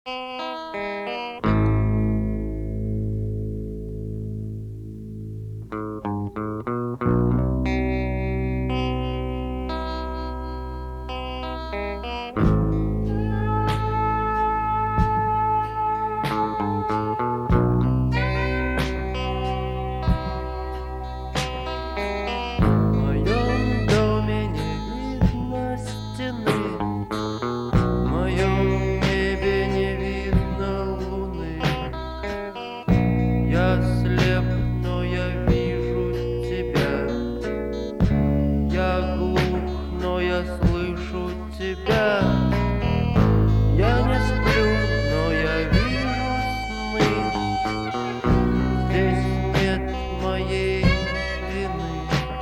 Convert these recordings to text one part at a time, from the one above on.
Я слеп, но я вижу тебя. Я глух, но я слышу тебя. Я не сплю, но я вижу сны. Здесь нет моей вины.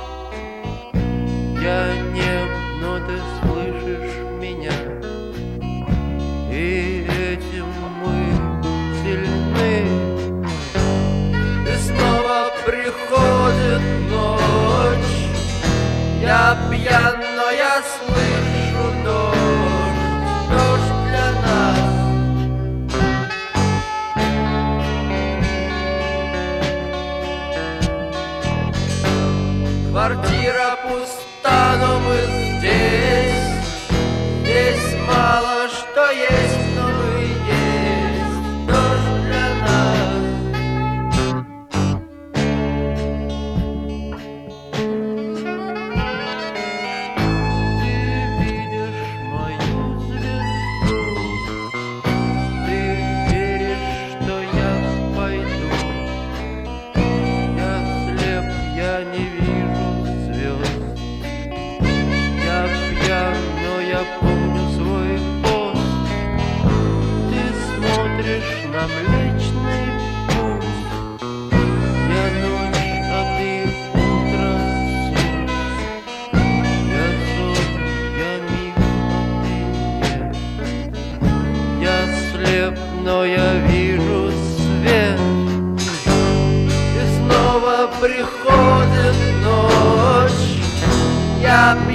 Я нем, но ты слышишь меня. И этим мы сильны. Приходит ночь, я пьян, но я слышу дождь, дождь для нас. Квартира пуста, но мы здесь, здесь мало что есть, но мы есть, дождь для нас. Я не вижу звезд. Я пьян, но я помню свой пост. Ты смотришь на Млечный Путь. Я ночь, а ты утро, солнце. Я сон, я миг, но ты нет. Я слеп, но я вижу свет. Приходит ночь, я